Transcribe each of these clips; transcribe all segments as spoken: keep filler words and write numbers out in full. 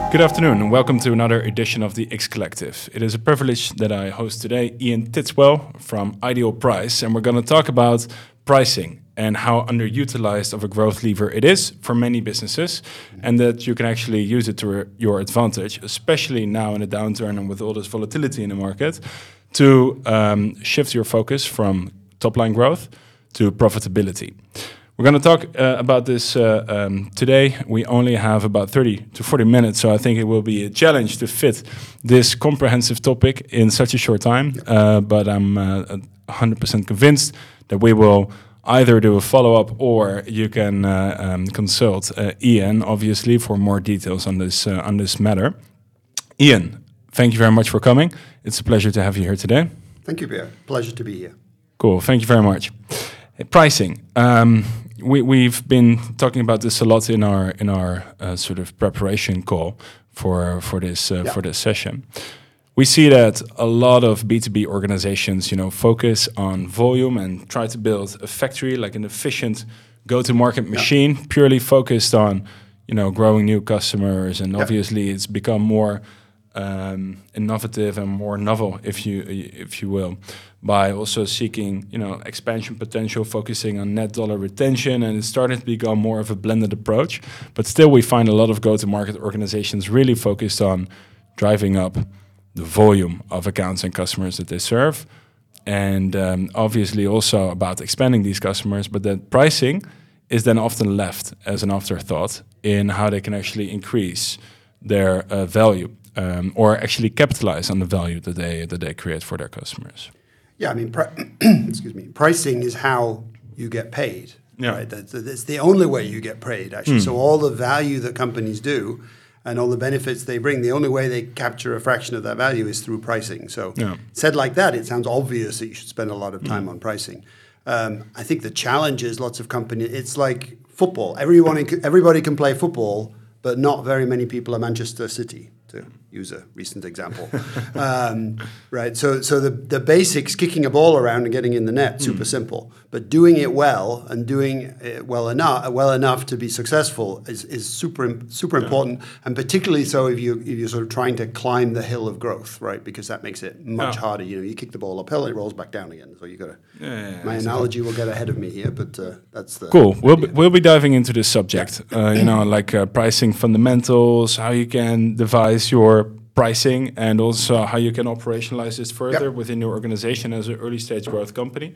Good afternoon and welcome to another edition of the X Collective. It is a privilege that I host today Ian Titswell from Ideal Price, and we're going to talk about pricing and how underutilized of a growth lever it is for many businesses, and that you can actually use it to your advantage, especially now in a downturn and with all this volatility in the market, to um, shift your focus from top-line growth to profitability. We're going to talk uh, about this uh, um, today. We only have about thirty to forty minutes, so I think it will be a challenge to fit this comprehensive topic in such a short time. Uh, but I'm uh, one hundred percent convinced that we will either do a follow-up or you can uh, um, consult uh, Ian, obviously, for more details on this uh, on this matter. Ian, thank you very much for coming. It's a pleasure to have you here today. Thank you, Pierre. Pleasure to be here. Cool. Thank you very much. Uh, pricing. Um, We, we've been talking about this a lot in our in our uh, sort of preparation call for for this uh, yeah. for this session. We see that a lot of B two B organizations, you know, focus on volume and try to build a factory, like an efficient go-to-market machine, yeah. purely focused on, you know, growing new customers, and yeah. obviously it's become more um, innovative and more novel, if you if you will, by also seeking, you know, expansion potential, focusing on net dollar retention, and it's starting to become more of a blended approach. But still, we find a lot of go-to-market organizations really focused on driving up the volume of accounts and customers that they serve, and um, obviously also about expanding these customers. But that pricing is then often left as an afterthought in how they can actually increase their uh, value um, or actually capitalize on the value that they that they create for their customers. Yeah, I mean, pri- excuse me. Pricing is how you get paid. Yeah. Right? That's, that's the only way you get paid, actually. Mm. So all the value that companies do and all the benefits they bring, the only way they capture a fraction of that value is through pricing. So yeah. said like that, it sounds obvious that you should spend a lot of time mm. on pricing. Um, I think the challenge is lots of companies, it's like football. Everyone, everybody can play football, but not very many people are Manchester City, to use a recent example. um, right, so so the, the basics, kicking a ball around and getting in the net, super mm. simple. But doing it well and doing it well enough, well enough to be successful is, is super super yeah. important, and particularly so if you if you're sort of trying to climb the hill of growth, right? Because that makes it much yeah. harder. You know, you kick the ball uphill, it rolls back down again. So you got to. Yeah, yeah, yeah, my exactly. analogy will get ahead of me here, but uh, that's the cool. We'll be, we'll be diving into this subject. Yeah. Uh, you know, like uh, pricing fundamentals, how you can devise your pricing, and also how you can operationalize this further yep. within your organization as an early stage growth company.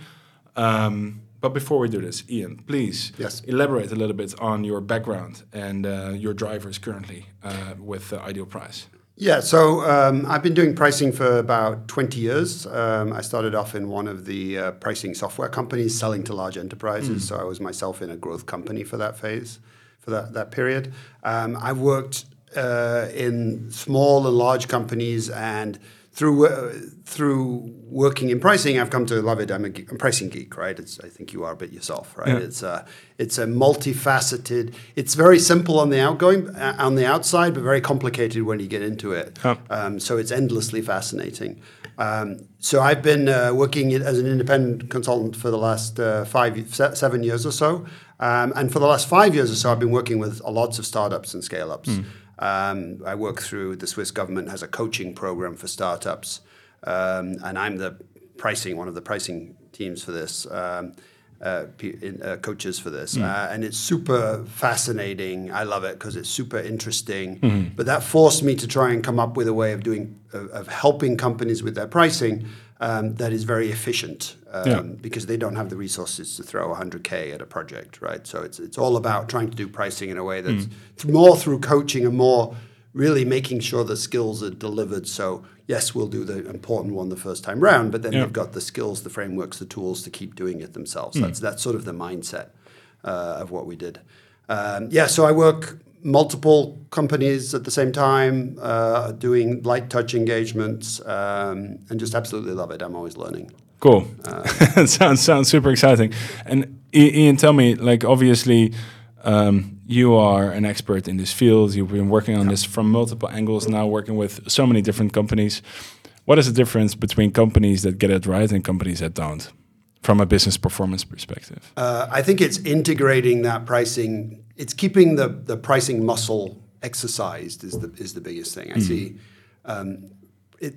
Um, but before we do this, Ian, please yes. elaborate a little bit on your background and uh, your drivers currently uh, with uh, Ideal Price. Yeah, so um, I've been doing pricing for about twenty years. Um, I started off in one of the uh, pricing software companies selling to large enterprises. Mm. So I was myself in a growth company for that phase, for that, that period. Um, I've worked Uh, in small and large companies, and through uh, through working in pricing, I've come to love it. I'm a, ge- a pricing geek, right? It's, I think you are a bit yourself, right? Yeah. It's a it's a multifaceted. It's very simple on the outgoing, uh, on the outside, but very complicated when you get into it. Oh. Um, so it's endlessly fascinating. Um, so I've been uh, working as an independent consultant for the last uh, five, se- seven years or so, um, and for the last five years or so, I've been working with lots of startups and scale-ups. Mm. Um, I work through, the Swiss government has a coaching program for startups, um, and I'm the pricing, one of the pricing teams for this, um, uh, in, uh, coaches for this. Mm. Uh, and it's super fascinating. I love it because it's super interesting. Mm-hmm. But that forced me to try and come up with a way of doing, of, of helping companies with their pricing um, that is very efficient, um, yeah. because they don't have the resources to throw one hundred K at a project, right? So it's it's all about trying to do pricing in a way that's mm. th- more through coaching and more really making sure the skills are delivered. So yes, we'll do the important one the first time round, but then yeah. they've got the skills, the frameworks, the tools to keep doing it themselves. Mm. That's that's sort of the mindset uh, of what we did. Um, yeah, so I work multiple companies at the same time, uh, doing light touch engagements, um, and just absolutely love it. I'm always learning. Cool. Uh, sounds sounds super exciting. And Ian, tell me, like, obviously, um, you are an expert in this field. You've been working on yeah. this from multiple angles now, working with so many different companies. What is the difference between companies that get it right and companies that don't, from a business performance perspective? Uh, I think it's integrating that pricing. It's keeping the, the pricing muscle exercised is the is the biggest thing. I mm. see um, it.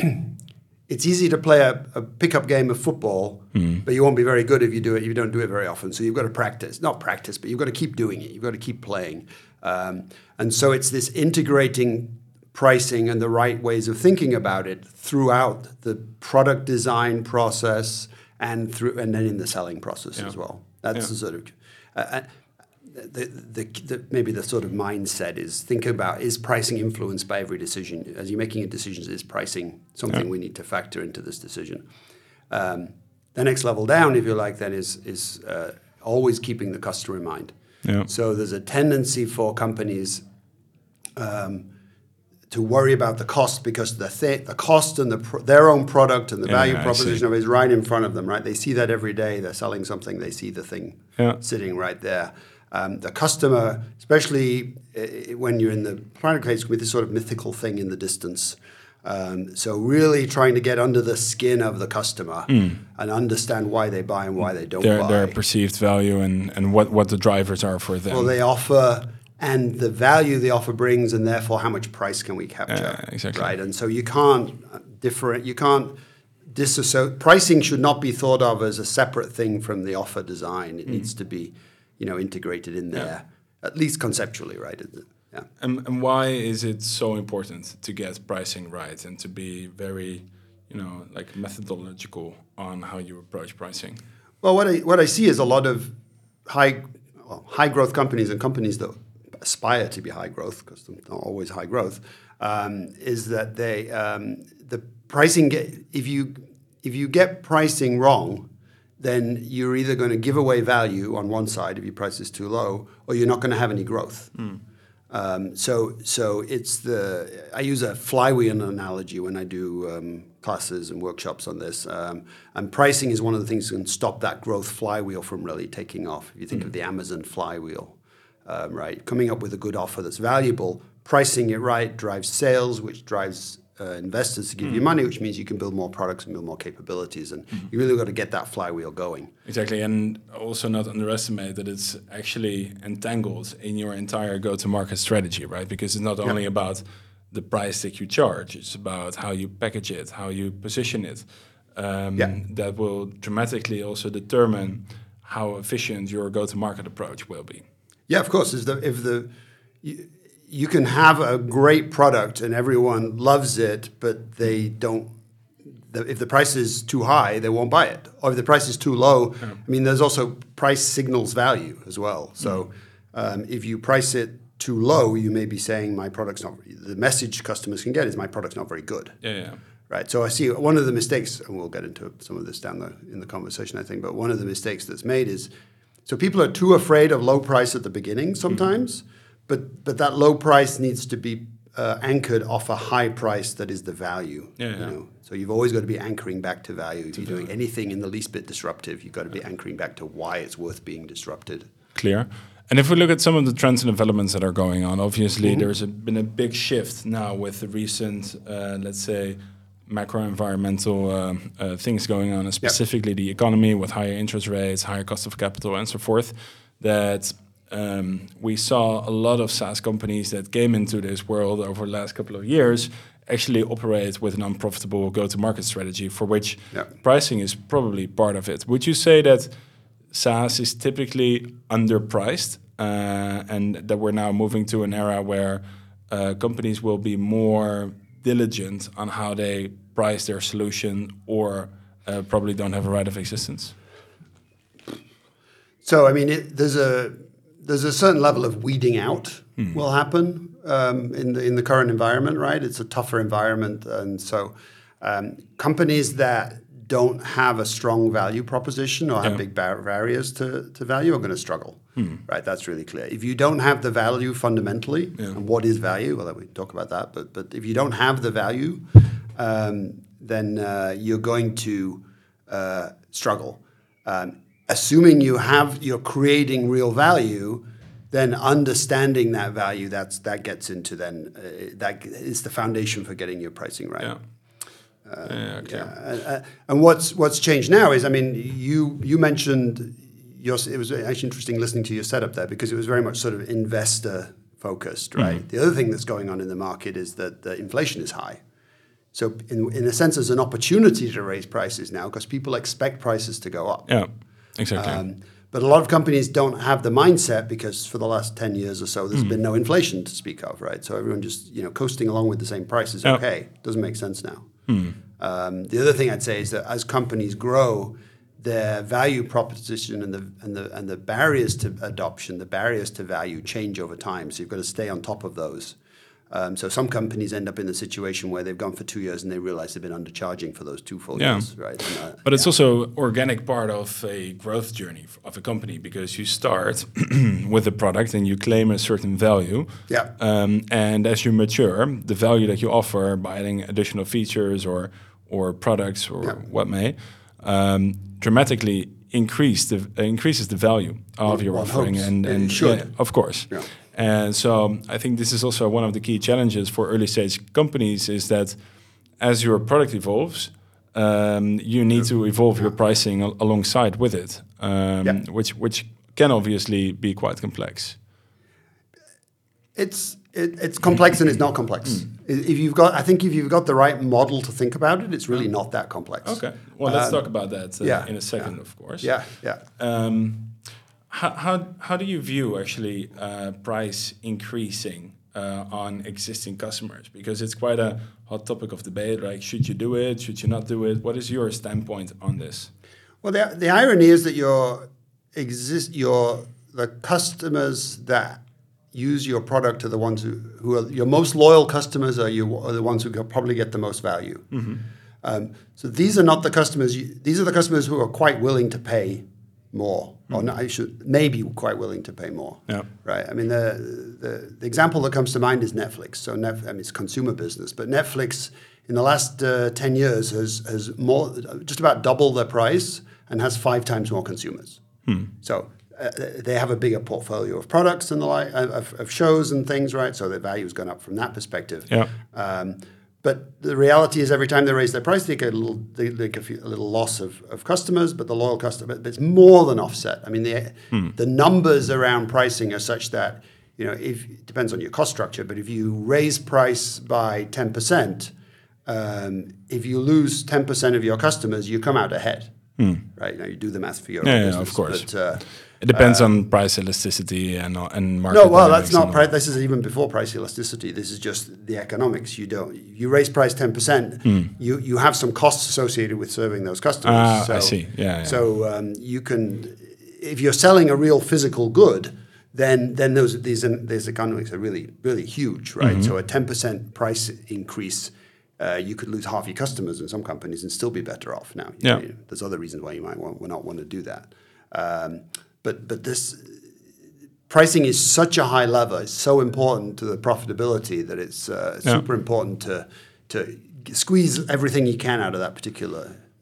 It's easy to play a, a pickup game of football, mm. but you won't be very good if you do it. You don't do it very often. So you've got to practice, not practice, but you've got to keep doing it. You've got to keep playing, um, and so it's this integrating pricing and the right ways of thinking about it throughout the product design process and through and then in the selling process yeah. as well. That's yeah. the sort of uh, the, the, the maybe the sort of mindset is thinking about, is pricing influenced by every decision? As you're making a decision, is pricing something yeah. we need to factor into this decision? Um, the next level down, if you like, then is is uh, always keeping the customer in mind. Yeah. So there's a tendency for companies um, to worry about the cost because the th- the cost and the pro- their own product and the yeah, value yeah, proposition of it is right in front of them, right? They see that every day. They're selling something. They see the thing yeah. sitting right there. Um, the customer, especially uh, when you're in the product phase, with this sort of mythical thing in the distance. Um, so really trying to get under the skin of the customer mm. and understand why they buy and why they don't their, buy. Their perceived value and, and what, what the drivers are for them. Well, they offer and the value the offer brings, and therefore how much price can we capture? Uh, exactly. Right, and so you can't different. You can't disassociate. Pricing should not be thought of as a separate thing from the offer design. It mm. needs to be, you know, integrated in there, yeah. at least conceptually, right? Yeah. And, and why is it so important to get pricing right and to be very, you know, like methodological on how you approach pricing? Well, what I what I see is a lot of high well, high growth companies and companies that aspire to be high growth, because they're not always high growth, um, is that they um, the pricing get, if you if you get pricing wrong, then you're either going to give away value on one side if your price is too low, or you're not going to have any growth. Mm. Um, so, so it's the I use a flywheel analogy when I do um, classes and workshops on this, um, and pricing is one of the things that can stop that growth flywheel from really taking off. If you think mm. of the Amazon flywheel, um, right, coming up with a good offer that's valuable, pricing it right drives sales, which drives Uh, investors to give mm. you money, which means you can build more products and build more capabilities, and mm. you really got to get that flywheel going. Exactly, and also not underestimate that it's actually entangled in your entire go-to-market strategy, right? Because it's not only yeah. about the price that you charge; it's about how you package it, how you position it. Um, yeah. That will dramatically also determine how efficient your go-to-market approach will be. Yeah, of course. Is the if the you, You can have a great product and everyone loves it, but they don't. The, if the price is too high, they won't buy it. Or if the price is too low, yeah. I mean, there's also price signals value as well. So mm. um, if you price it too low, you may be saying my product's not. The message customers can get is my product's not very good. Yeah, yeah. Right. So I see one of the mistakes, and we'll get into some of this down the in the conversation, I think. But one of the mistakes that's made is, so people are too afraid of low price at the beginning sometimes. Mm. But but that low price needs to be uh, anchored off a high price that is the value. Yeah, you yeah. know? So you've always got to be anchoring back to value. If you're doing anything in the least bit disruptive, you've got to be anchoring back to why it's worth being disrupted. Clear. And if we look at some of the trends and developments that are going on, obviously mm-hmm. there's a, been a big shift now with the recent, uh, let's say, macro-environmental uh, uh, things going on, and specifically yep. the economy with higher interest rates, higher cost of capital, and so forth, that Um, we saw a lot of SaaS companies that came into this world over the last couple of years actually operate with an unprofitable go-to-market strategy, for which yeah. pricing is probably part of it. Would you say that SaaS is typically underpriced uh, and that we're now moving to an era where uh, companies will be more diligent on how they price their solution, or uh, probably don't have a right of existence? So, I mean, it, there's a... There's a certain level of weeding out mm. will happen um, in the in the current environment, right? It's a tougher environment, and so um, companies that don't have a strong value proposition or have yeah. big bar- barriers to, to value are going to struggle, mm. right? That's really clear. If you don't have the value fundamentally, yeah. and what is value? Well, we talk about that, but but if you don't have the value, um, then uh, you're going to uh, struggle. Um, Assuming you have, you're creating real value, then understanding that value, that's that gets into then uh, that is the foundation for getting your pricing right. Yeah. Uh, yeah, okay. yeah. Uh, and what's what's changed now is, I mean, you you mentioned your. It was actually interesting listening to your setup there, because it was very much sort of investor focused, right? Mm. The other thing that's going on in the market is that the inflation is high. So in, in a sense, there's an opportunity to raise prices now because people expect prices to go up. Yeah, exactly. Um, but a lot of companies don't have the mindset because for the last ten years or so, there's mm. been no inflation to speak of, right? So everyone just, you know, coasting along with the same price is okay. Yep. Doesn't make sense now. Mm. Um, the other thing I'd say is that as companies grow, their value proposition and the and the and the barriers to adoption, the barriers to value change over time. So you've got to stay on top of those. Um, so some companies end up in the situation where they've gone for two years and they realize they've been undercharging for those two full yeah. years, right? And, uh, but it's yeah. also organic part of a growth journey of a company because you start with a product and you claim a certain value. Yeah. Um, and as you mature, the value that you offer by adding additional features or or products or yeah. what may um, dramatically increase the uh, increases the value of one, your one offering. hopes. And, and should. Yeah, of course. Yeah. And so I think this is also one of the key challenges for early stage companies is that as your product evolves, um, you need to evolve your pricing al- alongside with it, um, yeah. which which can obviously be quite complex. It's it, it's complex and it's not complex. Mm. If you've got, I think if you've got the right model to think about it, it's really not that complex. Okay, well let's um, talk about that uh, yeah, in a second, yeah. of course. Yeah, yeah. Um, How, how how do you view actually uh, price increasing uh, on existing customers? Because it's quite a hot topic of debate. Like, should you do it? Should you not do it? What is your standpoint on this? Well, the the irony is that your exist your the customers that use your product are the ones who, who are your most loyal customers are you are the ones who can probably get the most value. Mm-hmm. Um, so these are not the customers. You, these are the customers who are quite willing to pay more, mm. or not, I should maybe quite willing to pay more. Yeah. Right. I mean, the, the the example that comes to mind is Netflix. So, Netflix, I mean, it's consumer business, but Netflix in the last uh, ten years has has more just about doubled their price and has five times more consumers. Hmm. So uh, they have a bigger portfolio of products and the like of, of shows and things, right? So their value has gone up from that perspective. Yeah. Um, But the reality is, every time they raise their price, they get a little, they, they get a, few, a little loss of, of customers. But the loyal customer, but it's more than offset. I mean, the hmm. the numbers around pricing are such that, you know, if it depends on your cost structure. But if you raise price by ten percent, um, if you lose ten percent of your customers, you come out ahead, hmm. right? Now you do the math for your yeah, own yeah, business, of course. But, uh, it depends uh, on price elasticity and and market. No, well, that's not price. This is even before price elasticity. This is just the economics. You don't. You raise price ten percent. Mm. You you have some costs associated with serving those customers. Ah, so, I see. Yeah. yeah. So um, you can, if you're selling a real physical good, then then those these these economics are really really huge, right? Mm-hmm. So a ten percent price increase. Uh, you could lose half your customers in some companies and still be better off. Now, you yeah. know, there's other reasons why you might want, not want to do that. Um, But but this pricing is such a high lever. It's so important to the profitability that it's uh, yeah. super important to to squeeze everything you can out of that particular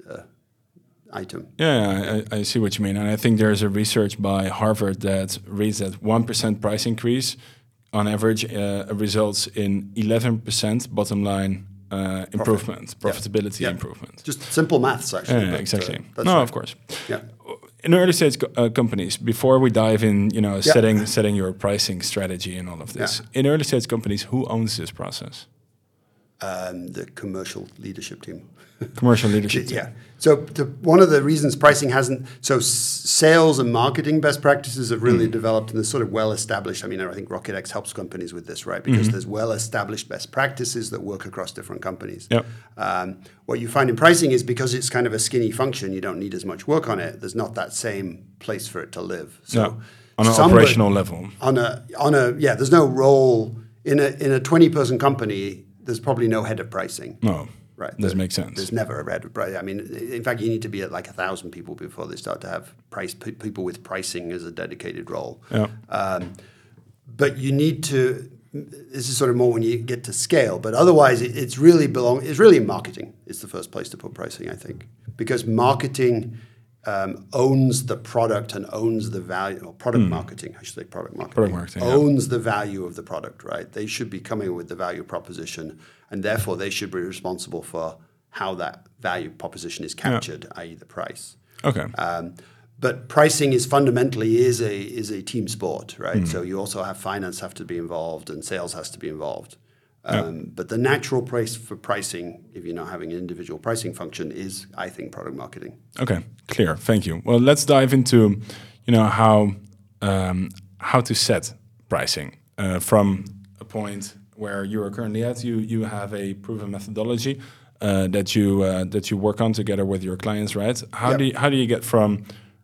uh, item. Yeah, I, I see what you mean, and I think there's a research by Harvard that reads that one percent price increase, on average, uh, results in eleven percent bottom line uh, improvement, Profit. profitability yeah. improvement. Just simple maths, actually. Yeah, but, exactly. Uh, no, right. of course. Yeah. In early stage co- uh, companies, before we dive in, you know, yeah. setting setting your pricing strategy and all of this, yeah. in early stage companies, who owns this process? Um, the commercial leadership team. Commercial leadership team. Yeah. So to, one of the reasons pricing hasn't, so s- sales and marketing best practices have really mm. developed and they're sort of well established. I mean, I think RocketX helps companies with this, right? Because mm-hmm. there's well established best practices that work across different companies. Yep. Um, what you find in pricing is because it's kind of a skinny function, you don't need as much work on it. There's not that same place for it to live. So yeah. on an operational level. On a, on a, yeah, there's no role in a, in a twenty person company. There's probably no head of pricing. No, right. Doesn't make sense. There's never a head of pricing. I mean, in fact, you need to be at like a thousand people before they start to have price people with pricing as a dedicated role. Yeah. Um, but you need to. This is sort of more when you get to scale. But otherwise, it, it's really belong. It's really marketing. It's the first place to put pricing, I think, because marketing um, owns the product and owns the value. Or product mm. marketing, I should say, product marketing. Product marketing owns yeah. the value of the product, right? They should be coming with the value proposition, and therefore they should be responsible for how that value proposition is captured, yeah. that is, the price. Okay. Um, but pricing is fundamentally is a is a team sport, right? Mm. So you also have finance have to be involved and sales has to be involved. Um, yep. But the natural place for pricing, if you're not having an individual pricing function, is, I think, product marketing. Okay, clear. Thank you. Well, let's dive into, you know, how um, how to set pricing uh, from a point where you are currently at. You you have a proven methodology uh, that you uh, that you work on together with your clients, right? How yep. do you, how do you get from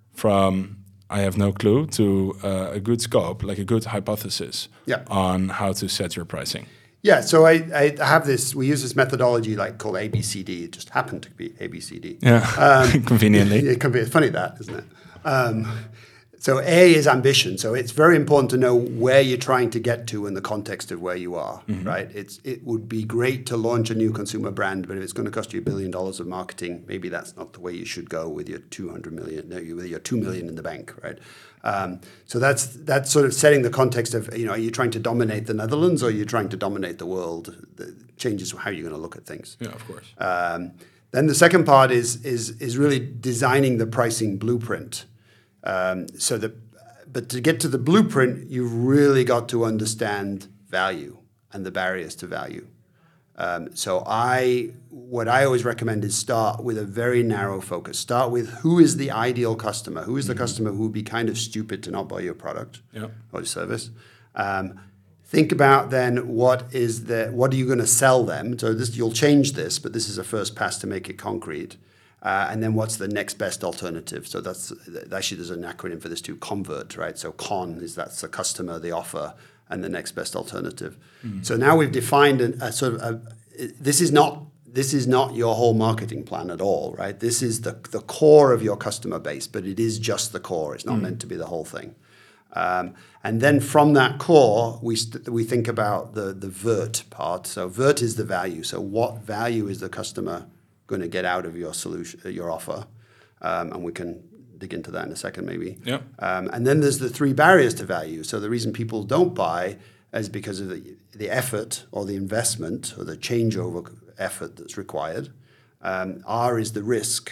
from I have no clue to uh, a good scope, like a good hypothesis yep. on how to set your pricing? Yeah, so I, I have this, we use this methodology like called A B C D. It just happened to be A B C D. Yeah, um, conveniently. It can be, it's funny that, isn't it? Um, so A is ambition. So it's very important to know where you're trying to get to in the context of where you are, mm-hmm. right? It's It would be great to launch a new consumer brand, but if it's going to cost you a billion dollars of marketing, maybe that's not the way you should go with your two hundred million, no, with your two million in the bank, right? Um, so that's that's sort of setting the context of, you know, are you trying to dominate the Netherlands or are you trying to dominate the world? That changes how you're going to look at things. Yeah, of course. Um, then the second part is is is really designing the pricing blueprint. Um, so the, but to get to the blueprint, you've really got to understand value and the barriers to value. Um, so I, what I always recommend is start with a very narrow focus. Start with who is the ideal customer? Who is the mm-hmm. customer who would be kind of stupid to not buy your product yeah. or your service? Um, think about then what is the, what are you going to sell them? So this, you'll change this, but this is a first pass to make it concrete. Uh, and then what's the next best alternative? So that's actually there's an acronym for this too, CONVERT, right? So CON is that's the customer, the offer, and the next best alternative. Mm. So now we've defined a, a sort of a, this is not this is not your whole marketing plan at all, right? This is the the core of your customer base, but it is just the core. It's not mm. meant to be the whole thing. Um, and then from that core, we st- we think about the the VERT part. So VERT is the value. So what value is the customer going to get out of your solution, your offer, um, and we can dig into that in a second, maybe. Yeah. Um, and then there's the three barriers to value. So the reason people don't buy is because of the, the effort or the investment or the changeover effort that's required. Um, R is the risk.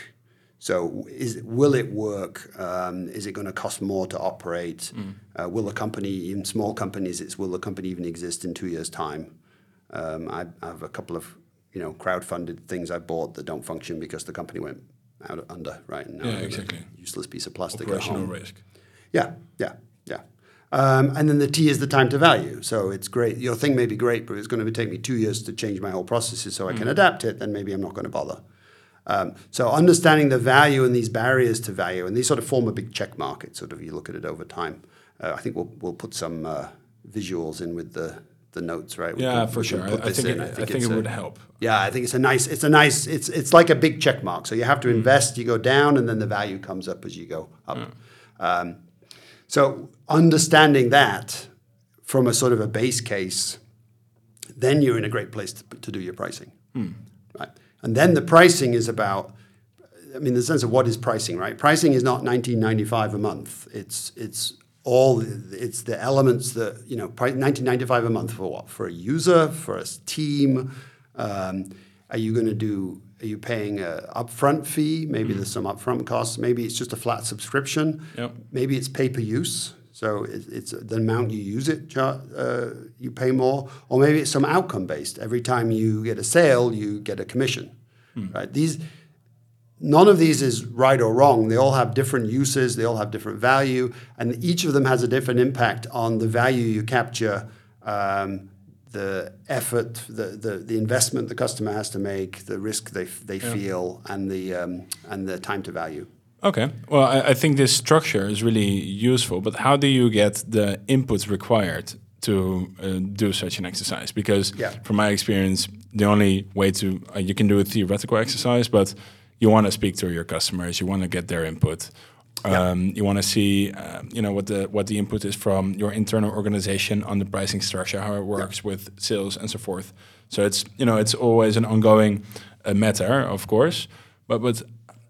So is will it work? Um, is it going to cost more to operate? Mm. Uh, will the company, even small companies, it's will the company even exist in two years' time? Um, I, I have a couple of you know, crowdfunded things I bought that don't function because the company went out under, right? And now yeah, exactly. A useless piece of plastic Operational at home. risk. Yeah, yeah, yeah. Um, and then the T is the time to value. So it's great. Your thing may be great, but it's going to take me two years to change my whole processes so I mm. can adapt it. Then maybe I'm not going to bother. Um, so understanding the value and these barriers to value, and these sort of form a big check mark. It's sort of you look at it over time. Uh, I think we'll we'll put some uh, visuals in with the. the notes, right? We yeah, can, for sure. I, I think, it, I think, I think it a, would help. Yeah, I think it's a nice, it's a nice, it's it's like a big check mark. So you have to mm. invest, you go down, and then the value comes up as you go up. Yeah. Um, so understanding that from a sort of a base case, then you're in a great place to, to do your pricing, mm. right? And then the pricing is about, I mean, the sense of what is pricing, right? Pricing is not nineteen ninety-five a month. It's it's all it's the elements that you know nineteen ninety-five a month for what? For a user, for a team. Um, are you going to do? Are you paying a upfront fee? Maybe mm. there's some upfront costs. Maybe it's just a flat subscription. Yep. Maybe it's pay per use. So it, it's the amount you use it, uh, you pay more. Or maybe it's some outcome based. Every time you get a sale, you get a commission. Mm. Right? These. None of these is right or wrong. They all have different uses. They all have different value. And each of them has a different impact on the value you capture, um, the effort, the, the the investment the customer has to make, the risk they they yeah. feel, and the um, and the time to value. Okay. Well, I, I think this structure is really useful. But how do you get the inputs required to uh, do such an exercise? Because yeah. from my experience, the only way to uh, you can do a theoretical exercise, but you want to speak to your customers. You want to get their input. Um, yeah. You want to see, uh, you know, what the what the input is from your internal organization on the pricing structure, how it works yeah. with sales and so forth. So it's you know it's always an ongoing uh, matter, of course. But but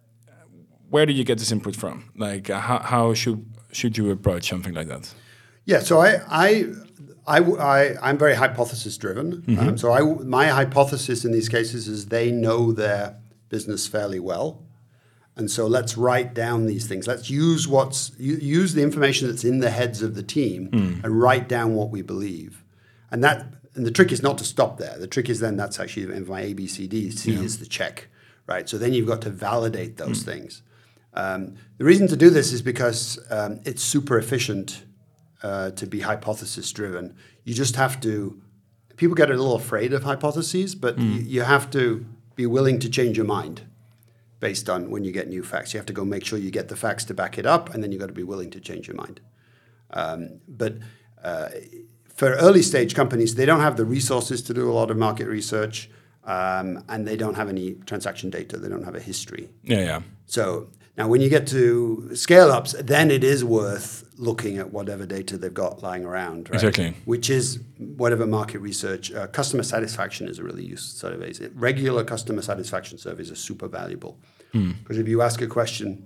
where do you get this input from? Like uh, how how should should you approach something like that? Yeah. So I I. I, I, I'm very hypothesis driven. Mm-hmm. Um, so I, my hypothesis in these cases is they know their business fairly well. And so let's write down these things. Let's use what's use the information that's in the heads of the team mm. and write down what we believe. And that and the trick is not to stop there. The trick is then that's actually in my A, B, C, D. C yeah. is the check, right? So then you've got to validate those mm. things. Um, the reason to do this is because um, it's super efficient uh, to be hypothesis driven. You just have to. People get a little afraid of hypotheses, but mm. you, you have to be willing to change your mind based on when you get new facts. You have to go make sure you get the facts to back it up, and then you've got to be willing to change your mind. Um, but uh, for early stage companies, they don't have the resources to do a lot of market research, um, and they don't have any transaction data. They don't have a history. Yeah, yeah. So now when you get to scale-ups, then it is worth looking at whatever data they've got lying around, right? Exactly. Which is whatever market research. Uh, customer satisfaction is a really useful survey. Regular customer satisfaction surveys are super valuable. Because mm. if you ask a question,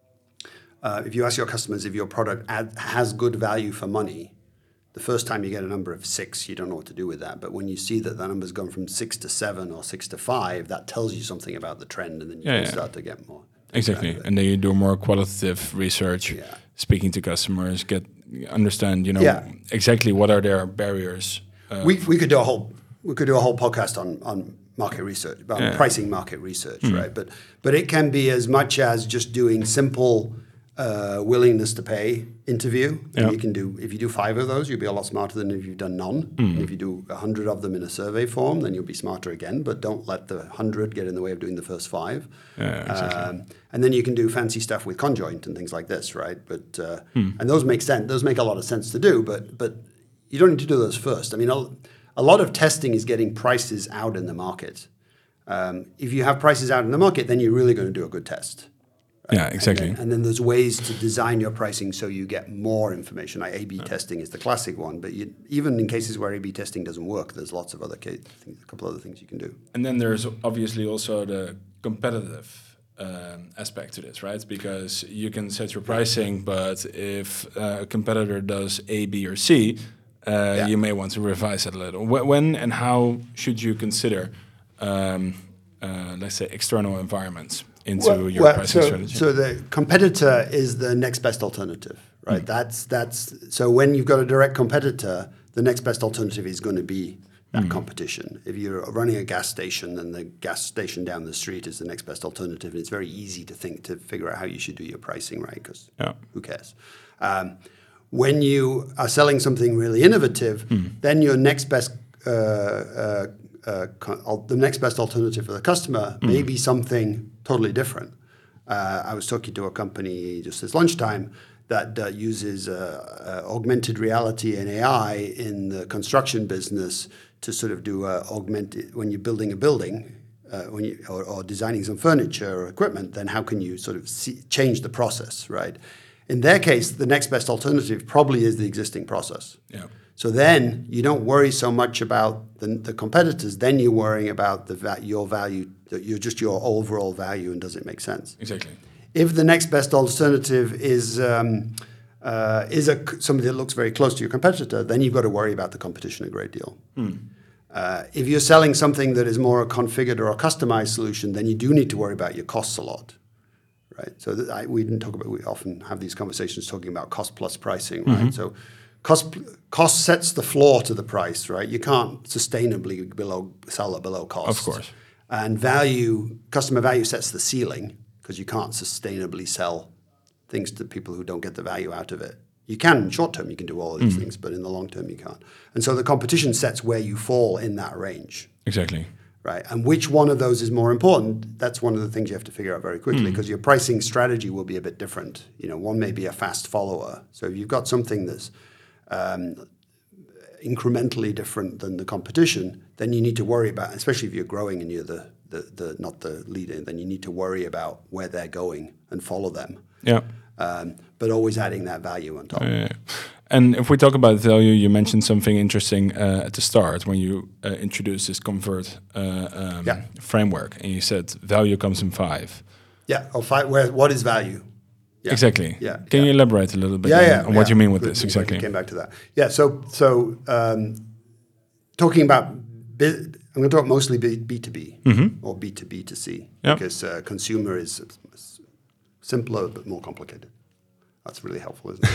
uh, if you ask your customers if your product ad, has good value for money, the first time you get a number of six, you don't know what to do with that. But when you see that the number's gone from six to seven or six to five, that tells you something about the trend, and then you yeah, can yeah. start to get more. Exactly, and then you do more qualitative research, yeah. speaking to customers, get understand, you know, yeah. exactly what are their barriers. Uh, we we could do a whole we could do a whole podcast on on market research, about yeah. pricing market research, mm. right? But but it can be as much as just doing simple uh, willingness to pay interview. Yeah. You can do if you do five of those, you'll be a lot smarter than if you've done none. Mm. And if you do a hundred of them in a survey form, then you'll be smarter again. But don't let the hundred get in the way of doing the first five. Yeah, exactly. Um, and then you can do fancy stuff with conjoint and things like this, right? But uh, mm. and those make sense. Those make a lot of sense to do. But but you don't need to do those first. I mean, a, a lot of testing is getting prices out in the market. Um, if you have prices out in the market, then you're really going to do a good test. Right? Yeah, exactly. And then, and then there's ways to design your pricing so you get more information. Like A B yeah. testing is the classic one, but you, even in cases where A B testing doesn't work, there's lots of other case, a couple other things you can do. And then there's obviously also the competitive um, aspect to this, right? Because you can set your pricing, but if uh, a competitor does A, B, or C, uh, yeah. you may want to revise it a little. When and how should you consider, um, uh, let's say, external environments into well, your well, pricing so, strategy? So the competitor is the next best alternative, right? Mm. That's that's so when you've got a direct competitor, the next best alternative is going to be that mm. competition. If you're running a gas station, then the gas station down the street is the next best alternative, and it's very easy to think to figure out how you should do your pricing, right? Because yeah. who cares? Um, when you are selling something really innovative, mm. then your next best uh, uh, uh, con- the next best alternative for the customer mm. may be something totally different. Uh, I was talking to a company just this lunchtime that uh, uses uh, uh, augmented reality and A I in the construction business to sort of do uh, augmented, when you're building a building uh, when you, or, or designing some furniture or equipment, then how can you sort of see, change the process, right? In their case, the next best alternative probably is the existing process. Yeah. So then you don't worry so much about the, the competitors. Then you're worrying about the va- your value, your just your overall value, and does it make sense? Exactly. If the next best alternative is um, uh, is a somebody that looks very close to your competitor, then you've got to worry about the competition a great deal. Hmm. Uh, if you're selling something that is more a configured or a customized solution, then you do need to worry about your costs a lot. Right. So that I, we didn't talk about. We often have these conversations talking about cost plus pricing. Right. Mm-hmm. So cost cost sets the floor to the price. Right. You can't sustainably below sell it below cost. Of course. And value, customer value sets the ceiling because you can't sustainably sell things to people who don't get the value out of it. You can in short term. You can do all of these mm. things, but in the long term you can't. And so the competition sets where you fall in that range. Exactly. Right, and which one of those is more important? That's one of the things you have to figure out very quickly because mm. your pricing strategy will be a bit different. You know, one may be a fast follower. So if you've got something that's um, incrementally different than the competition, then you need to worry about, especially if you're growing and you're the, the, the not the leader, then you need to worry about where they're going and follow them. Yeah. Um, but always adding that value on top. Uh, and if we talk about value, you mentioned something interesting uh, at the start when you uh, introduced this convert uh, um, yeah. framework, and you said value comes in five. Yeah, or five. Where what is value? Yeah. Exactly. Yeah. Can yeah. you elaborate a little bit yeah, on, yeah, on what yeah. you mean with we, this? we, Exactly. We came back to that. Yeah. So so um, talking about. Biz- I'm going to talk mostly B two B mm-hmm. or B two B to C yep. because uh, consumer is simpler but more complicated. That's really helpful, isn't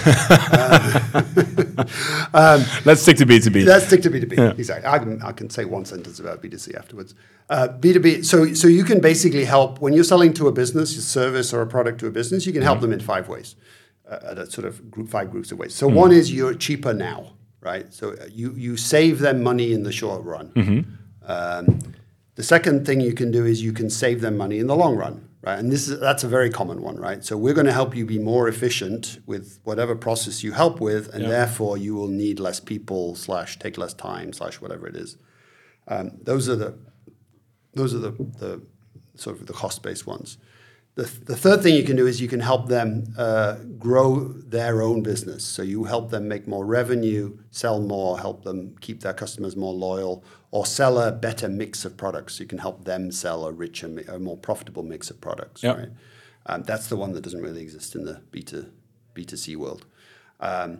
it? um, let's stick to B two B. Let's stick to B two B. Yeah. Exactly. I can, I can say one sentence about B two C afterwards. Uh, B two B, so, so you can basically help, when you're selling to a business, a service or a product to a business, you can help mm-hmm. them in five ways, uh, at a sort of group, five groups of ways. So mm-hmm. one is you're cheaper now, right? So you, you save them money in the short run. Mm-hmm. Um, the second thing you can do is you can save them money in the long run. Right? And this is that's a very common one, right? So we're going to help you be more efficient with whatever process you help with, and yeah. therefore you will need less people slash take less time slash whatever it is. Um, those are the those are the, the sort of the cost-based ones. The, the third thing you can do is you can help them uh, grow their own business. So you help them make more revenue, sell more, help them keep their customers more loyal, or sell a better mix of products. You can help them sell a richer, a more profitable mix of products. Yep. Right? Um, that's the one that doesn't really exist in the B two B two C world. Um,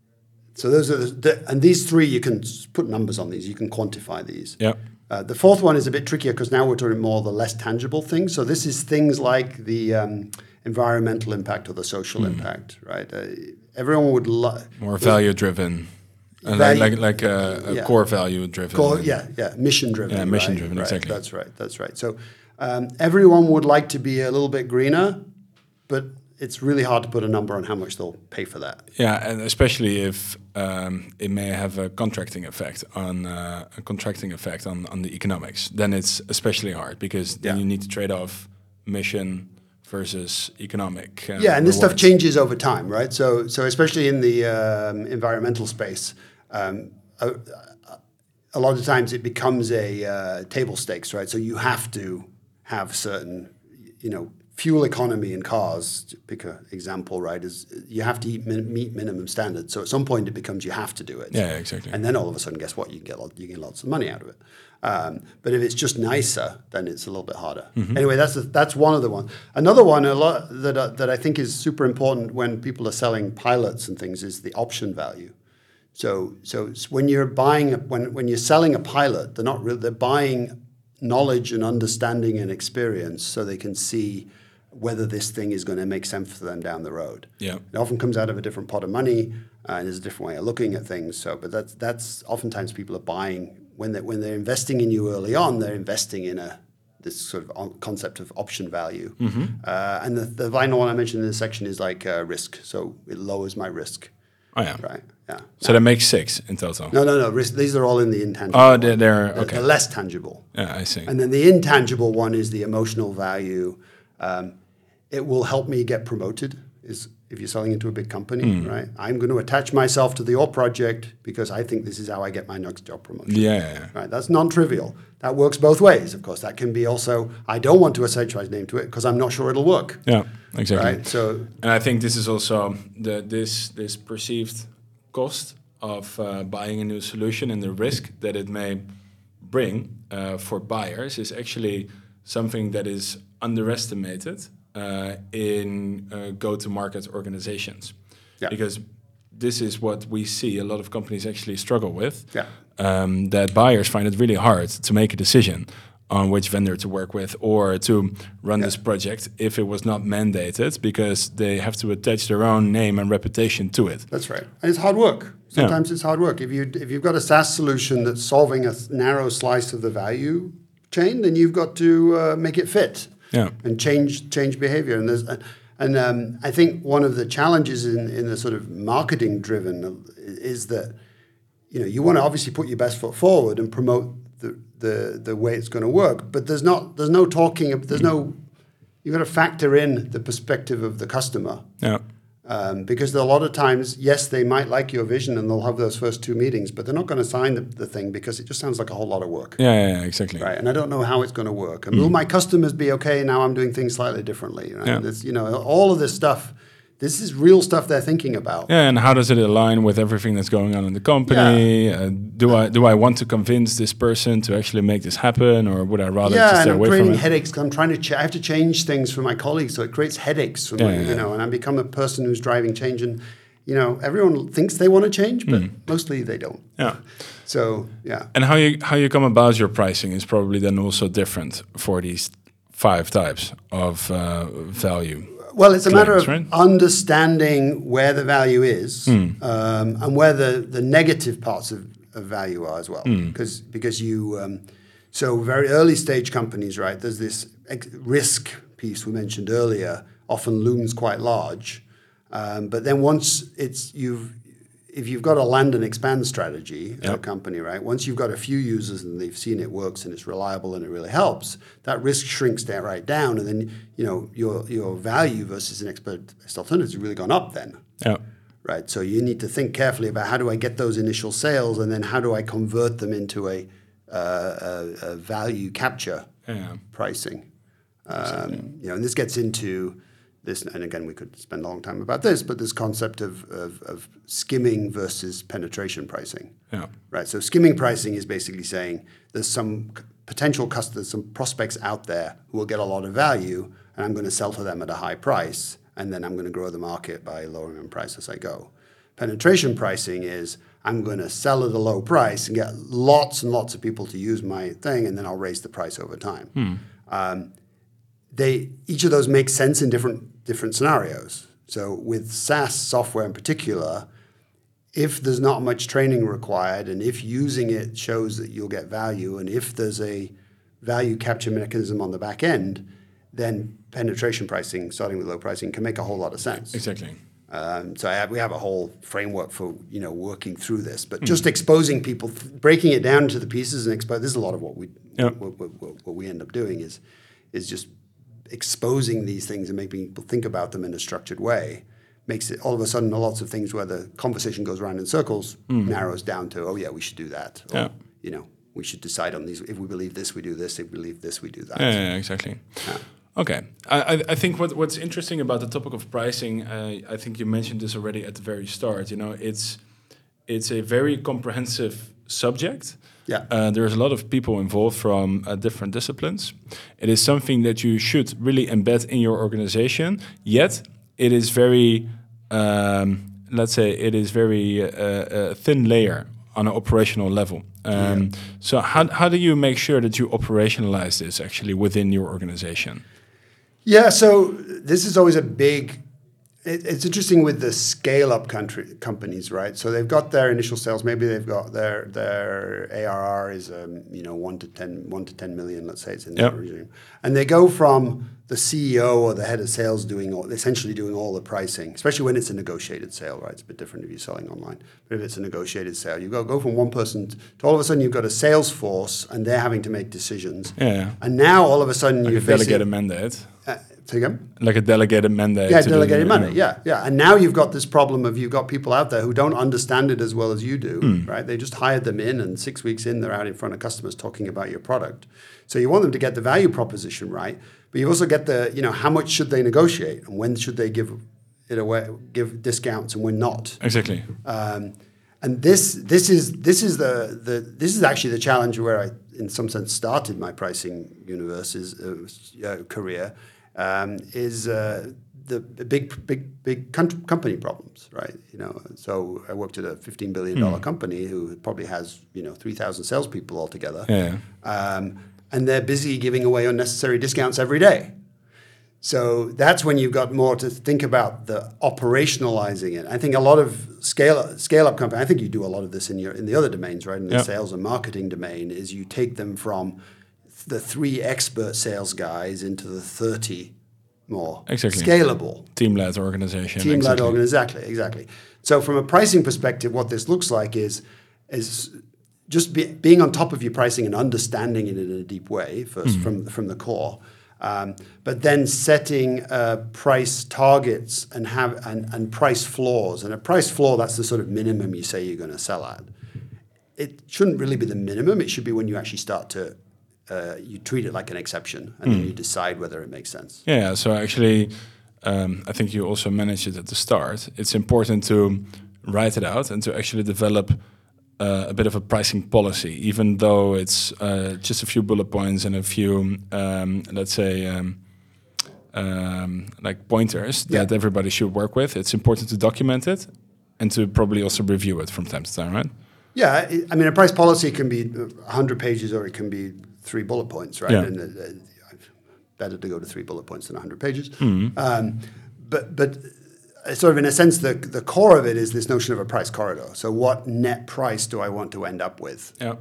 so those are the, the, and these three, you can put numbers on these. You can quantify these. Yeah. Uh, the fourth one is a bit trickier because now we're talking more the less tangible things. So this is things like the um, environmental impact or the social mm. impact, right? Uh, everyone would love more value driven, uh, like like, like a, a yeah. core value driven. Core, yeah, yeah, mission driven. Yeah, mission right? driven. Right. Exactly. That's right. That's right. So um, everyone would like to be a little bit greener, but it's really hard to put a number on how much they'll pay for that. Yeah, and especially if um, it may have a contracting effect on uh, a contracting effect on, on the economics, then it's especially hard because then yeah. you need to trade off mission versus economic. Uh, yeah, and this rewards. stuff changes over time, right? So, so especially in the um, environmental space, um, a, a lot of times it becomes a uh, table stakes, right? So you have to have certain, you know, fuel economy in cars, to pick an example, right, is you have to eat min- meet minimum standards. So at some point it becomes you have to do it. Yeah, exactly. And then all of a sudden, guess what? You can get you can get lots of money out of it. Um, but if it's just nicer, then it's a little bit harder. Mm-hmm. Anyway, that's a, that's one of the ones. Another one a lot that uh, that I think is super important when people are selling pilots and things is the option value. So so when you're buying a, when when you're selling a pilot, they're not really, they're buying knowledge and understanding and experience so they can see whether this thing is going to make sense for them down the road. Yeah, it often comes out of a different pot of money, uh, and there's a different way of looking at things. So, but that's that's oftentimes people are buying when they when they're investing in you early on, they're investing in a this sort of on, concept of option value. Mm-hmm. Uh, and the, the final one I mentioned in this section is like uh, risk. So it lowers my risk. Oh yeah, right. Yeah. So that makes six in total. No, no, no. Risk, these are all in the intangible. Oh, they're, they're okay. The, the less tangible. Yeah, I see. And then the intangible one is the emotional value. Um, it will help me get promoted. Is if you're selling into a big company, mm. right? I'm going to attach myself to the your project because I think this is how I get my next job promotion. Yeah, yeah, yeah. Right. That's non-trivial. That works both ways. Of course, that can be also I don't want to attach my name to it because I'm not sure it'll work. Yeah, exactly. Right. So, and I think this is also the this this perceived cost of uh, buying a new solution and the risk that it may bring uh, for buyers is actually something that is underestimated uh, in uh, go-to-market organizations. Yeah. Because this is what we see a lot of companies actually struggle with, yeah. um, that buyers find it really hard to make a decision on which vendor to work with or to run yeah. this project if it was not mandated because they have to attach their own name and reputation to it. That's right. And it's hard work. Sometimes yeah. it's hard work. If, you, if you've got a SaaS solution that's solving a narrow slice of the value chain, then you've got to uh, make it fit yeah. and change change behavior. And there's, and um, I think one of the challenges in, in the sort of marketing driven is that, you know, you want to obviously put your best foot forward and promote the the the way it's going to work, but there's not there's no talking, there's no, you've got to factor in the perspective of the customer. Yeah. Um, because a lot of times, yes, they might like your vision and they'll have those first two meetings, but they're not going to sign the, the thing because it just sounds like a whole lot of work. Yeah, yeah, yeah exactly. Right, and I don't know how it's going to work. And mm. will my customers be okay now I'm doing things slightly differently? Right? Yeah. This, you know, all of this stuff, this is real stuff they're thinking about. Yeah, and how does it align with everything that's going on in the company? Yeah. Uh, do I do I want to convince this person to actually make this happen, or would I rather yeah, just stay and I'm away from it? creating headaches. I'm trying to. Ch- I have to change things for my colleagues, so it creates headaches for yeah, me. yeah. You know, and I become a person who's driving change. And you know, everyone thinks they want to change, but mm. mostly they don't. Yeah. So yeah. And how you how you come about your pricing is probably then also different for these five types of uh, value. Well, it's a matter of right? understanding where the value is mm. um, and where the, the negative parts of, of value are as well. Because mm. because you, um, so very early stage companies, right, there's this ex- risk piece we mentioned earlier, often looms quite large. Um, but then once it's, you've, if you've got a land and expand strategy at yep. a company, right, once you've got a few users and they've seen it works and it's reliable and it really helps, that risk shrinks down right down, and then you know your your value versus an expert alternative has really gone up then. Yeah. Right. So you need to think carefully about how do I get those initial sales, and then how do I convert them into a uh, a, a value capture yeah. pricing. Um, exactly. You know, and this gets into this, and again, we could spend a long time about this, but this concept of, of, of skimming versus penetration pricing. Yeah. Right. So skimming pricing is basically saying there's some c- potential customers, some prospects out there who will get a lot of value, and I'm going to sell to them at a high price, and then I'm going to grow the market by lowering the price as I go. Penetration pricing is I'm going to sell at a low price and get lots and lots of people to use my thing, and then I'll raise the price over time. Hmm. Um, They each of those makes sense in different different scenarios. So with SaaS software in particular, if there's not much training required, and if using it shows that you'll get value, and if there's a value capture mechanism on the back end, then penetration pricing, starting with low pricing, can make a whole lot of sense. Exactly. Um, so I have, we have a whole framework for you know working through this, but mm. just exposing people, breaking it down into the pieces, and expose. This is a lot of what we yep. what, what, what, what we end up doing is is just exposing these things and making people think about them in a structured way. Makes it all of a sudden a lots of things where the conversation goes around in circles mm. narrows down to, oh yeah, we should do that. Or, yeah. you know, we should decide on these. If we believe this, we do this. If we believe this, we do that. Yeah, yeah exactly. Yeah. Okay. I, I think what, what's interesting about the topic of pricing, uh, I think you mentioned this already at the very start, you know, it's it's a very comprehensive subject. Yeah. Uh, there's a lot of people involved from uh, different disciplines. It is something that you should really embed in your organization, yet it is very, um, let's say, it is very uh, a thin layer on an operational level. Um, yeah. So how, how do you make sure that you operationalize this actually within your organization? Yeah, so this is always a big... It, it's interesting with the scale-up country companies, right? So they've got their initial sales. Maybe they've got their their A R R is um, you know one to ten, one to ten million. Let's say it's in yep. that regime, and they go from the C E O or the head of sales doing all, essentially doing all the pricing, especially when it's a negotiated sale, right? It's a bit different if you're selling online, but if it's a negotiated sale, you go go from one person to all of a sudden you've got a sales force and they're having to make decisions. Yeah. And now all of a sudden like you delegate a mandate. Uh, Again? Like a delegated mandate. Yeah, delegated mandate, yeah, yeah. And now you've got this problem of you've got people out there who don't understand it as well as you do, mm. right? They just hired them in, and six weeks in, they're out in front of customers talking about your product. So you want them to get the value proposition right, but you also get the, you know, how much should they negotiate, and when should they give it away, give discounts, and when not. Exactly. Um, and this this is this is the the this is actually the challenge where I, in some sense, started my pricing universe is uh, career. Um, is uh, the big, big, big company problems, right? You know, so I worked at a fifteen billion dollar mm. company who probably has, you know, three thousand salespeople altogether. Yeah. Um, and they're busy giving away unnecessary discounts every day. So that's when you've got more to think about the operationalizing it. I think a lot of scale scale up companies, I think you do a lot of this in your in the other domains, right? In the yep. sales and marketing domain, is you take them from the three expert sales guys into the thirty more exactly. scalable team-led organization. Team-led exactly. organization, exactly, exactly. So from a pricing perspective, what this looks like is is just be, being on top of your pricing and understanding it in a deep way first mm. from from the core, um, but then setting uh, price targets and have and, and price floors. And a price floor, that's the sort of minimum you say you're going to sell at. It shouldn't really be the minimum. It should be when you actually start to Uh, you treat it like an exception, and mm. then you decide whether it makes sense. Yeah, so actually, um, I think you also managed it at the start. It's important to write it out and to actually develop uh, a bit of a pricing policy, even though it's uh, just a few bullet points and a few, um, let's say, um, um, like pointers yeah. that everybody should work with. It's important to document it and to probably also review it from time to time, right? Yeah, I mean, a price policy can be one hundred pages or it can be three bullet points, right? Yeah. And uh, better to go to three bullet points than one hundred pages. Mm-hmm. Um, but but sort of in a sense, the the core of it is this notion of a price corridor. So what net price do I want to end up with? Yeah.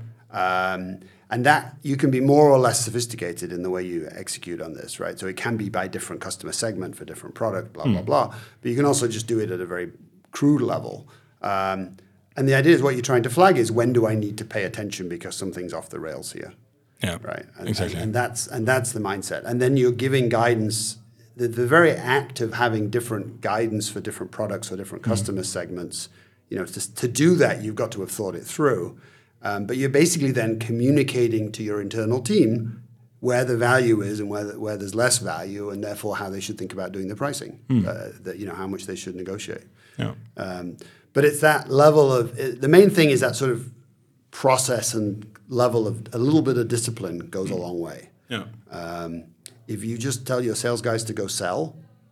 Um, and that you can be more or less sophisticated in the way you execute on this, right? So it can be by different customer segment for different product, blah, mm. blah, blah. But you can also just do it at a very crude level. Um, and the idea is what you're trying to flag is when do I need to pay attention because something's off the rails here. Yeah, right. And, exactly. And, and that's and that's the mindset. And then you're giving guidance. The, the very act of having different guidance for different products or different mm. customer segments, you know, to, to do that, you've got to have thought it through. Um, but you're basically then communicating to your internal team where the value is and where the, where there's less value, and therefore how they should think about doing the pricing. Mm. Uh, that you know how much they should negotiate. Yeah. Um, but it's that level of it, the main thing is that sort of process and level of a little bit of discipline goes mm. a long way. Yeah. Um, if you just tell your sales guys to go sell,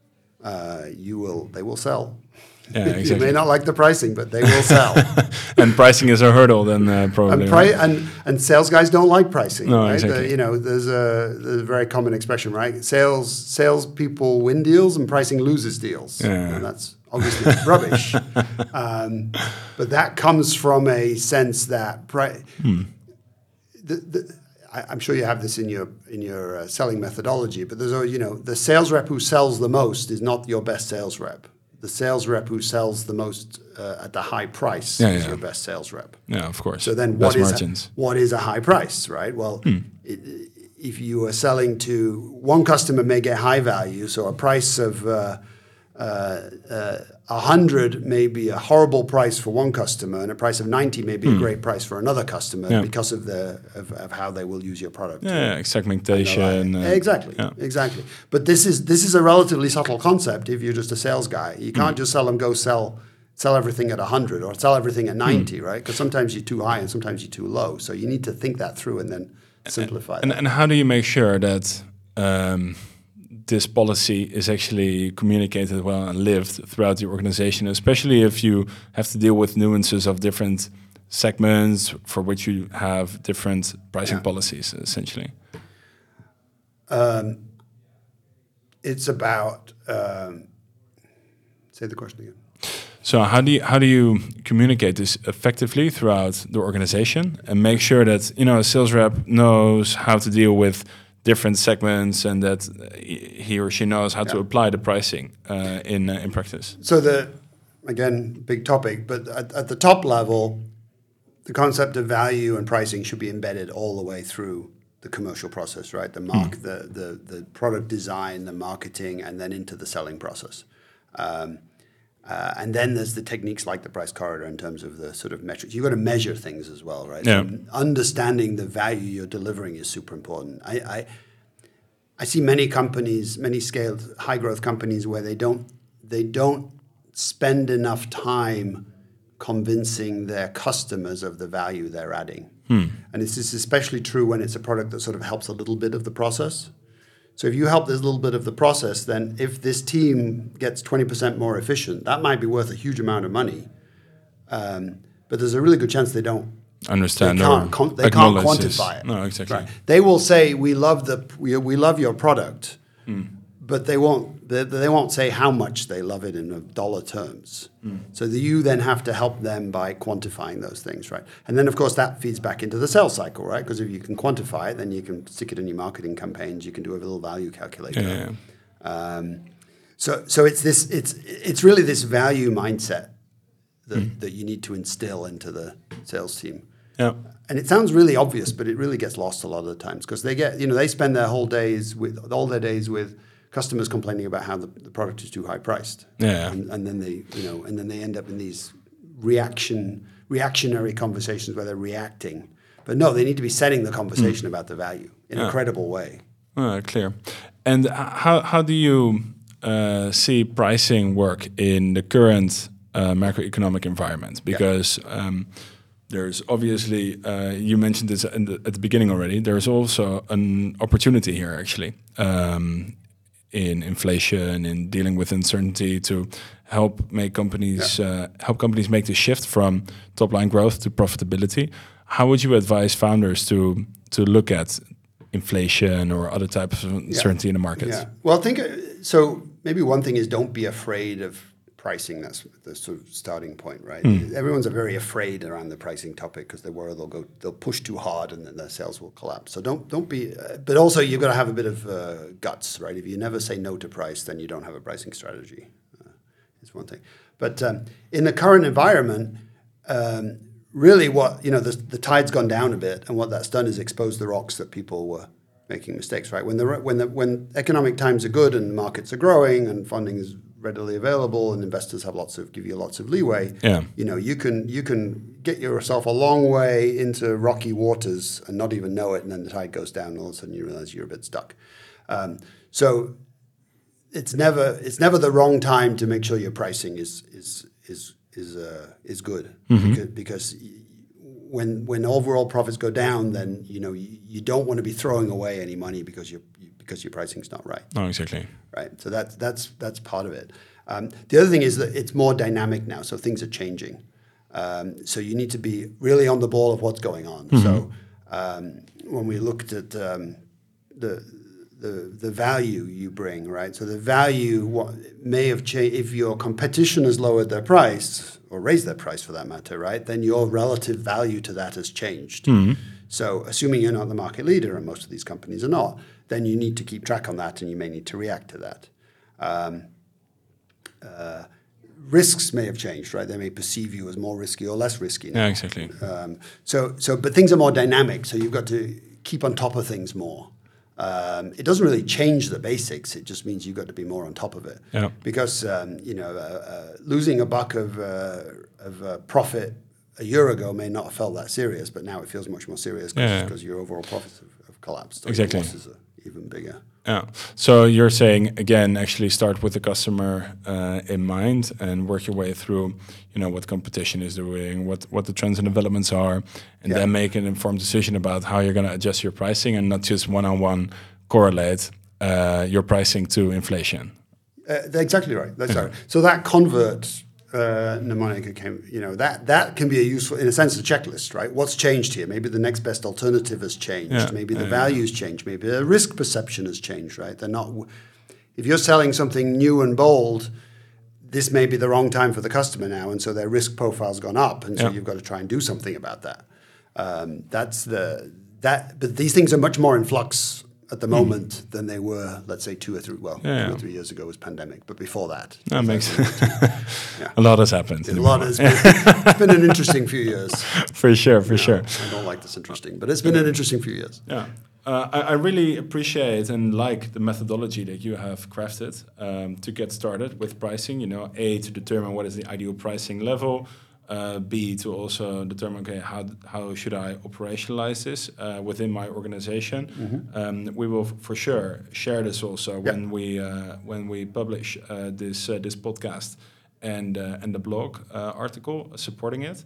uh, you will they will sell. Yeah, exactly. You may not like the pricing, but they will sell. And pricing is a hurdle, then uh, probably. And, pri- right? and and sales guys don't like pricing. No, right? exactly. The, you know, there's a, there's a very common expression, right? Sales sales people win deals, and pricing loses deals. Yeah. And that's obviously rubbish. Um, but that comes from a sense that pri- hmm. the, the, I, I'm sure you have this in your in your uh, selling methodology. But there's a, you know the sales rep who sells the most is not your best sales rep. The sales rep who sells the most uh, at the high price yeah, is yeah. your best sales rep. Yeah, of course. So then Best what is, margins. a, what is a high price, right? Well, hmm. it, if you are selling to one customer may get high value, so a price of uh, uh, uh, one hundred may be a horrible price for one customer, and a price of ninety may be hmm. a great price for another customer yeah. because of the of, of how they will use your product. Yeah, yeah segmentation. Uh, exactly, yeah. exactly. But this is this is a relatively subtle concept if you're just a sales guy. You can't hmm. just sell them, go sell sell everything at one hundred or sell everything at ninety, hmm. right? Because sometimes you're too high and sometimes you're too low. So you need to think that through and then simplify and, that. And, and how do you make sure that um, this policy is actually communicated well and lived throughout the organization, especially if you have to deal with nuances of different segments for which you have different pricing yeah. policies, essentially? Um, it's about, um, say the question again. So how do you, how do you communicate this effectively throughout the organization and make sure that, you know, a sales rep knows how to deal with different segments and that he or she knows how yeah. to apply the pricing uh, in uh, in practice? So the, again, big topic, but at, at the top level, the concept of value and pricing should be embedded all the way through the commercial process, right? The mark, mm. the, the the product design, the marketing, and then into the selling process. Um, Uh, and then there's the techniques like the price corridor in terms of the sort of metrics. You've got to measure things as well, right? Yeah. So understanding the value you're delivering is super important. I, I I see many companies, many scaled high growth companies where they don't they don't spend enough time convincing their customers of the value they're adding. Hmm. And this is especially true when it's a product that sort of helps a little bit of the process. So if you help this little bit of the process, then if this team gets twenty percent more efficient, that might be worth a huge amount of money. Um, but there's a really good chance they don't understand. They can't, con- they can't quantify this. it. No, exactly. Right. They will say we love the we, we love your product, mm. but they won't they, they won't say how much they love it in dollar terms. Mm. So the, you then have to help them by quantifying those things, right? And then of course that feeds back into the sales cycle, right? Because if you can quantify it, then you can stick it in your marketing campaigns. You can do a little value calculator. Yeah, yeah. Um, so so it's this it's it's really this value mindset that mm. that you need to instill into the sales team. Yeah. And it sounds really obvious, but it really gets lost a lot of the times because they get you know they spend their whole days with all their days with customers complaining about how the, the product is too high priced. Yeah. And, and then they, you know, and then they end up in these reaction, reactionary conversations where they're reacting. But no, they need to be setting the conversation mm. about the value in yeah. a credible way. Uh, clear. And how how do you uh, see pricing work in the current uh, macroeconomic environment? Because yeah. um, there's obviously, uh, you mentioned this in the, at the beginning already, there's also an opportunity here actually. Um, in inflation, in dealing with uncertainty, to help make companies yeah. uh, help companies make the shift from top line growth to profitability. How would you advise founders to to look at, inflation or other types of uncertainty yeah. in the market. Yeah. Well, I think uh, so. Maybe one thing is don't be afraid of pricing. That's the sort of starting point, right? Mm. Everyone's very afraid around the pricing topic because they're worried they'll go, they'll push too hard and then their sales will collapse. So don't don't be. Uh, but also you've got to have a bit of uh, guts, right? If you never say no to price, then you don't have a pricing strategy. Uh, is one thing. But um, in the current environment. Um, Really, what you know, the, the tide's gone down a bit, and what that's done is expose the rocks that people were making mistakes. Right when the when the when economic times are good and markets are growing and funding is readily available and investors have lots of give you lots of leeway. Yeah. You know, you can you can get yourself a long way into rocky waters and not even know it, and then the tide goes down, and all of a sudden you realize you're a bit stuck. Um, so it's never it's never the wrong time to make sure your pricing is is is. is uh, is good mm-hmm. because, because when when overall profits go down, then you know you, you don't want to be throwing away any money because you because your pricing's not right. No, exactly. Right. So that's that's that's part of it. Um, the other thing is that it's more dynamic now, so things are changing. Um, so you need to be really on the ball of what's going on. Mm-hmm. So um, when we looked at um, the The, the value you bring, right? So the value what, may have changed if your competition has lowered their price or raised their price for that matter, right? Then your relative value to that has changed. Mm-hmm. So assuming you're not the market leader, and most of these companies are not, then you need to keep track on that and you may need to react to that. Um, uh, risks may have changed, right? They may perceive you as more risky or less risky now. Yeah, exactly. Um, so, so, but things are more dynamic, so you've got to keep on top of things more. Um, it doesn't really change the basics. It just means you've got to be more on top of it. Yeah. Because um, you know, uh, uh, losing a buck of uh, of uh, profit a year ago may not have felt that serious, but now it feels much more serious because yeah. your overall profits have, have collapsed. Exactly. Your losses are even bigger. Yeah. So you're saying again, actually start with the customer uh, in mind and work your way through, you know, what competition is doing, what what the trends and developments are, and yeah. then make an informed decision about how you're going to adjust your pricing and not just one on one correlate uh, your pricing to inflation. Uh, exactly right. That's yeah. right. So that convert uh, mnemonic came, you know, that that can be a useful, in a sense, a checklist, right? What's changed here? Maybe the next best alternative has changed. Yeah. Maybe the yeah. values changed. Maybe the risk perception has changed, right? They're not. If you're selling something new and bold, this may be the wrong time for the customer now, and so their risk profile's gone up, and so yeah. you've got to try and do something about that. Um, that's the that. But these things are much more in flux at the moment mm. than they were, let's say, two or three, well, yeah. two or three years ago was pandemic, but before that. That makes sense. Yeah. A lot has happened. A lot has been, it's been an interesting few years. For sure, for you sure. know, I don't like this interesting, but it's been an interesting few years. Yeah. Uh, I, I really appreciate and like the methodology that you have crafted um, to get started with pricing, you know, A, to determine what is the ideal pricing level, Uh, B, to also determine, okay, how how should I operationalize this uh, within my organization. Mm-hmm. Um, we will f- for sure share this also yep. when we uh, when we publish uh, this uh, this podcast and uh, and the blog uh, article supporting it.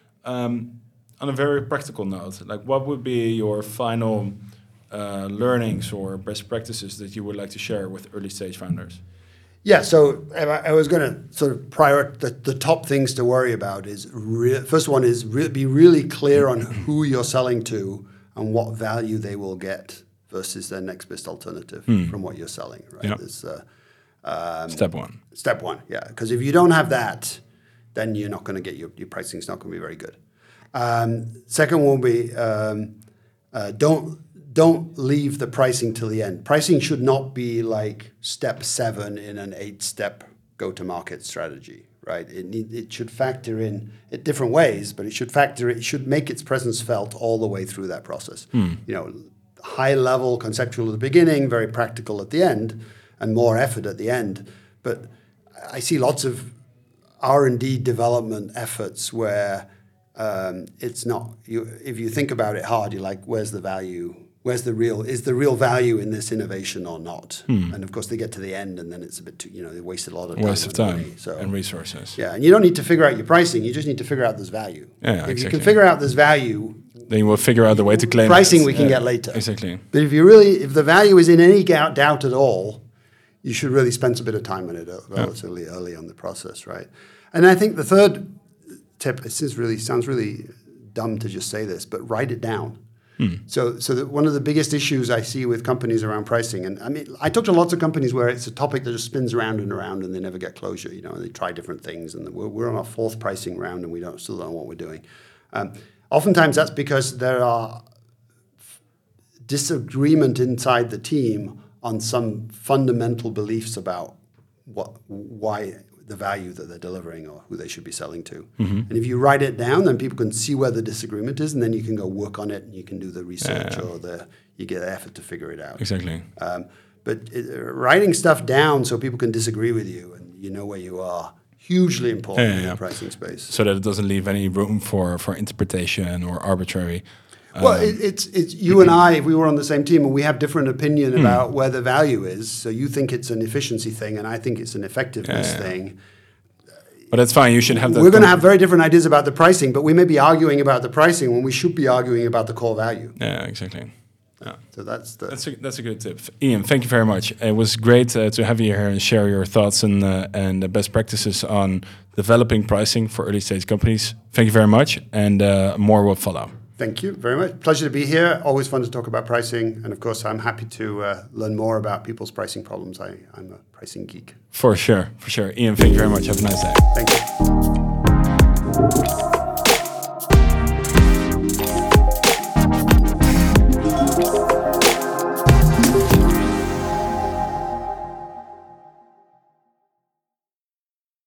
Um, on a very practical note, like what would be your final uh, learnings or best practices that you would like to share with early stage founders? Yeah, so I was going to sort of prior the, the top things to worry about is re- first one is re- be really clear on who you're selling to and what value they will get versus their next best alternative hmm. from what you're selling. Right? Yep. There's, uh, um, step one. Step one, yeah, because if you don't have that, then you're not going to get your your pricing's not going to be very good. Um, second will be um, uh, don't. Don't leave the pricing till the end. Pricing should not be like step seven in an eight-step go-to-market strategy, right? It need, it should factor in in different ways, but it should factor it should make its presence felt all the way through that process. Hmm. You know, high level, conceptual at the beginning, very practical at the end, and more effort at the end. But I see lots of R and D development efforts where um, it's not. You, if you think about it hard, you're like, where's the value? Where's the real, is the real value in this innovation or not? Hmm. And of course they get to the end and then it's a bit too, you know, they wasted a lot of time. Waste of time money, so. and resources. Yeah, and you don't need to figure out your pricing, you just need to figure out this value. Yeah, if exactly. you can figure out this value, then you will figure out the way to claim pricing it. we can yeah, get later. Exactly. But if you really, if the value is in any doubt at all, you should really spend a bit of time on it relatively yeah. early on the process, right? And I think the third tip, it seems really, sounds really dumb to just say this, but write it down. Hmm. So, so that one of the biggest issues I see with companies around pricing, and I mean, I talk to lots of companies where it's a topic that just spins around and around, and they never get closure. You know, and they try different things, and we're, we're on our fourth pricing round, and we don't still don't know what we're doing. Um, oftentimes, that's because there are disagreement inside the team on some fundamental beliefs about what, why the value that they're delivering or who they should be selling to. Mm-hmm. And if you write it down, then people can see where the disagreement is, and then you can go work on it, and you can do the research yeah. or the you get the effort to figure it out. Exactly. Um, but it, uh, writing stuff down so people can disagree with you and you know where you are, hugely important yeah, yeah, in the pricing space. So that it doesn't leave any room for, for interpretation or arbitrary. Well, um, it, it's it's you and I. If we were on the same team and we have different opinion mm. about where the value is, so you think it's an efficiency thing, and I think it's an effectiveness yeah, yeah. thing. But that's fine. You should have that. We're going to have very different ideas about the pricing, but we may be arguing about the pricing when we should be arguing about the core value. Yeah, exactly. Yeah. So that's the that's a, that's a good tip, Ian. Thank you very much. It was great uh, to have you here and share your thoughts and uh, and the best practices on developing pricing for early stage companies. Thank you very much, and uh, more will follow. Thank you very much. Pleasure to be here. Always fun to talk about pricing. And of course, I'm happy to uh, learn more about people's pricing problems. I, I'm a pricing geek. For sure, for sure. Ian, thank you very much. Have a nice day. Thank you.